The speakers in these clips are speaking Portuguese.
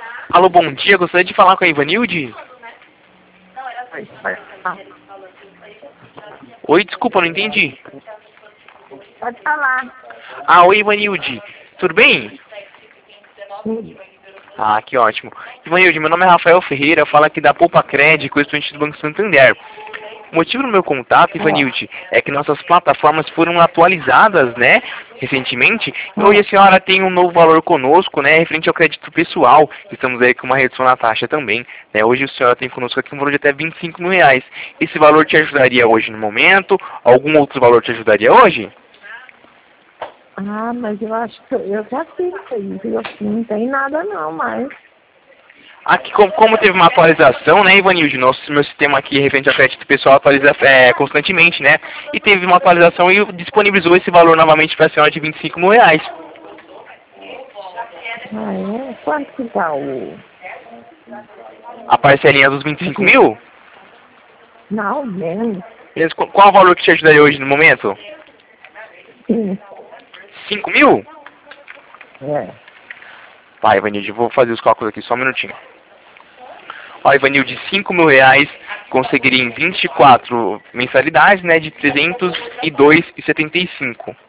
Alô, bom dia. Gostaria de falar com a Ivanilde? Oi, desculpa, não entendi. Pode falar. Ah, oi, Ivanilde. Tudo bem? Ah, que ótimo. Ivanilde, meu nome é Rafael Ferreira, eu falo aqui da Poupa Cred, correspondente do Banco Santander. O motivo do meu contato, Ivanilde, é que nossas plataformas foram atualizadas, né, recentemente, e hoje a senhora tem um novo valor conosco, né, referente ao crédito pessoal. Estamos aí com uma redução na taxa também, né. Hoje a senhora tem conosco aqui um valor de até R$ 25.000. Esse valor te ajudaria hoje no momento? Algum outro valor te ajudaria hoje? Ah, mas eu acho que eu já fiz isso aí, viu? Não tem nada não, mas... Aqui, como teve uma atualização, né, Ivanilde, meu sistema aqui referente ao crédito pessoal atualiza constantemente, né, e teve uma atualização e disponibilizou esse valor novamente para a senhora de R$ 25.000. Ah, é? Quanto que tá o... A parcelinha dos 25 mil? Não, menos. Qual o valor que te ajudaria hoje no momento? Sim. 5 mil? É. Vai, Ivanilde, eu vou fazer os cálculos aqui, só um minutinho. Ó, Ivanilde, R$ 5.000 conseguiria em 24 mensalidades, né, de R$ 302,75.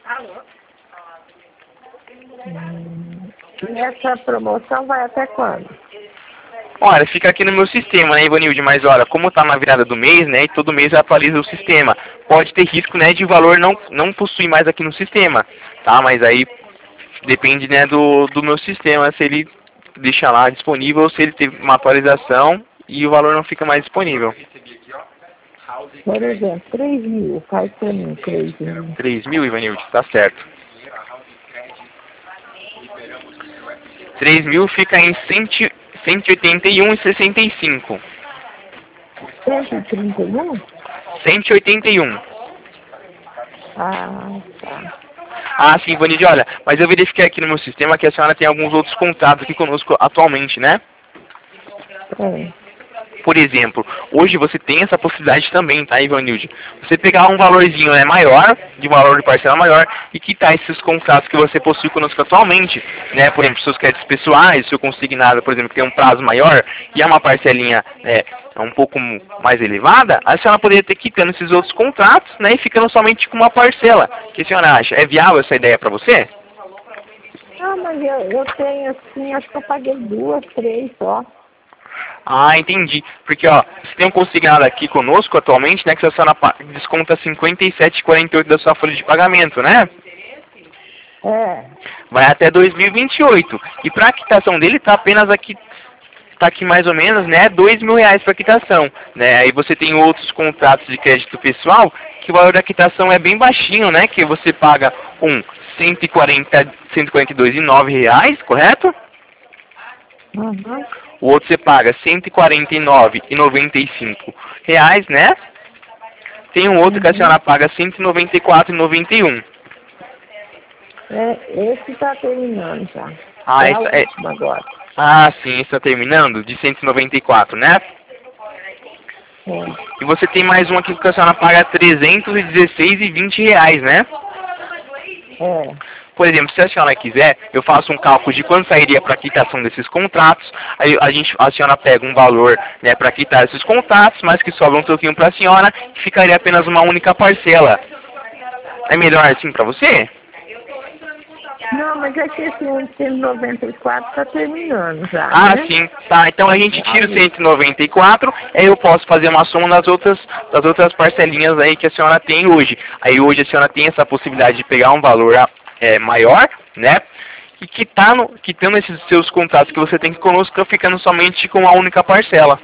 E essa promoção vai até quando? Olha, fica aqui no meu sistema, né, Ivanilde, mas olha, como tá na virada do mês, né, e todo mês atualiza o sistema, pode ter risco, né, de o valor não possuir mais aqui no sistema, tá, mas aí depende, né, do meu sistema, se ele deixa lá disponível ou se ele teve uma atualização e o valor não fica mais disponível. Por exemplo, 3 mil, faz pra mim, 3 mil. 3 mil, Ivanilde, tá certo. 3 mil fica em 181,65. 131? 181. Ah, tá. Ah, sim, Ivanilde, olha, mas eu verifiquei aqui no meu sistema que a senhora tem alguns outros contatos aqui conosco atualmente, né? É. Por exemplo, hoje você tem essa possibilidade também, tá, Ivanilde? Você pegar um valorzinho, né, maior, de valor de parcela maior, e quitar esses contratos que você possui conosco atualmente, né? Por exemplo, seus créditos pessoais, seu consignado, por exemplo, que tem um prazo maior e é uma parcelinha um pouco mais elevada, a senhora poderia ter quitando esses outros contratos, né, e ficando somente com uma parcela. O que a senhora acha? É viável essa ideia para você? Ah, mas eu tenho assim, acho que eu paguei 2, 3 só. Ah, entendi. Porque, ó, você tem um consignado aqui conosco atualmente, né, que a senhora desconta 57,48 da sua folha de pagamento, né? É. Vai até 2028. E para a quitação dele tá apenas aqui, tá aqui mais ou menos, né, R$ 2.000 para quitação, né? Aí você tem outros contratos de crédito pessoal que o valor da quitação é bem baixinho, né? Que você paga R$ 142,09, correto? Uhum. O outro você paga R$ 149,95, né? Tem um outro que a senhora paga R$ 194,91. Esse tá terminando já. Ah, É a última agora. Ah, sim, está terminando, de 194, né? É. E você tem mais um aqui que a senhora paga R$ 316,20, né? É. Por exemplo, se a senhora quiser, eu faço um cálculo de quanto sairia para a quitação desses contratos, aí a senhora pega um valor, né, para quitar esses contratos, mas que sobra um pouquinho para a senhora, e ficaria apenas uma única parcela. É melhor assim para você? Não, mas é que esse 194 tá terminando já, Ah, né? sim. Tá, então a gente tira o 194, aí eu posso fazer uma soma das outras parcelinhas aí que a senhora tem hoje. Aí hoje a senhora tem essa possibilidade de pegar um valor maior, né? E quitando esses seus contratos que você tem conosco, ficando somente com uma única parcela.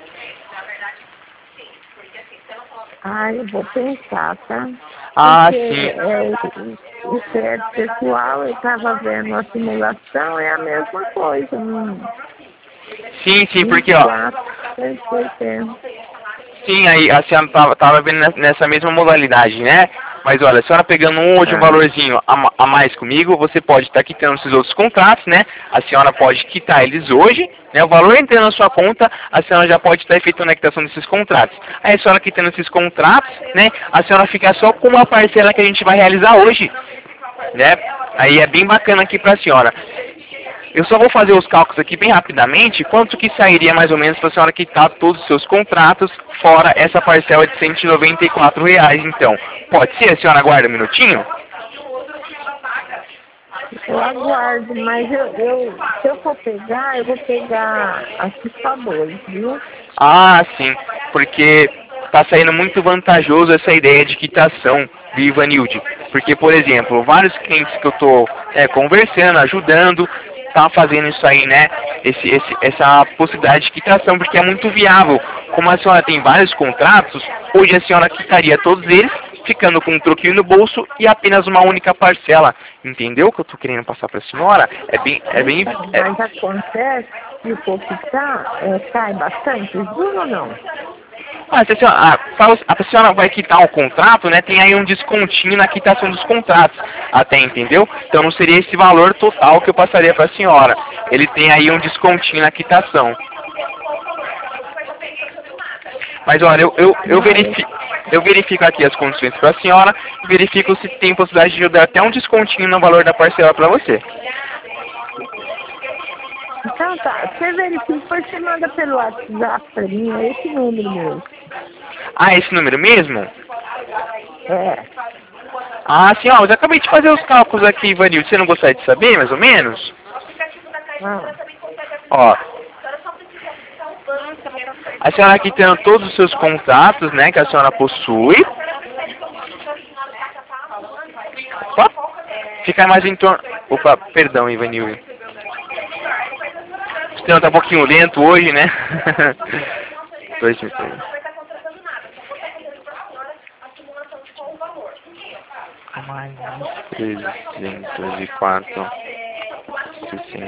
Ah, eu vou pensar, tá? Ah, Porque, sim. o crédito pessoal, eu estava vendo a simulação, é a mesma coisa. Sim, porque, ó... 24, Sim, aí a senhora tava vendo nessa mesma modalidade, né? Mas olha, a senhora pegando hoje um valorzinho a mais comigo, você pode estar quitando esses outros contratos, né? A senhora pode quitar eles hoje, né? O valor entrando na sua conta, a senhora já pode estar efetuando a quitação desses contratos. Aí a senhora quitando esses contratos, né? A senhora fica só com uma parcela que a gente vai realizar hoje, né? Aí é bem bacana aqui pra senhora. Eu só vou fazer os cálculos aqui bem rapidamente, quanto que sairia mais ou menos para a senhora quitar todos os seus contratos, fora essa parcela de R$ 194, então. Pode ser? A senhora aguarda um minutinho? Eu aguardo, mas se eu for pegar, eu vou pegar aqui só 2, viu? Ah, sim, porque está saindo muito vantajoso essa ideia de quitação, viu, Ivanilde? Porque, por exemplo, vários clientes que eu estou conversando, ajudando, tá fazendo isso aí, né? Essa possibilidade de quitação, porque é muito viável. Como a senhora tem vários contratos, hoje a senhora quitaria todos eles, ficando com um troquinho no bolso e apenas uma única parcela. Entendeu o que eu estou querendo passar para a senhora? Mas acontece que o for quitar, cai bastante, juro ou não? Mas a senhora vai quitar o contrato, né? Tem aí um descontinho na quitação dos contratos, até, entendeu? Então não seria esse valor total que eu passaria para a senhora. Ele tem aí um descontinho na quitação. Mas olha, eu verifico aqui as condições para a senhora, verifico se tem possibilidade de eu dar até um descontinho no valor da parcela para você. Então tá, você verifica, depois você manda pelo WhatsApp pra mim, é esse número mesmo. Ah, esse número mesmo? É. Ah, sim, ó, eu acabei de fazer os cálculos aqui, Ivanildo. Você não gostaria de saber, mais ou menos? Ah. Ó, a senhora aqui tendo todos os seus contratos, né, que a senhora possui. Opa, fica mais em torno... Opa, perdão, Ivanildo. O sistema tá um pouquinho lento hoje, né? 2 minutos. Mais 304.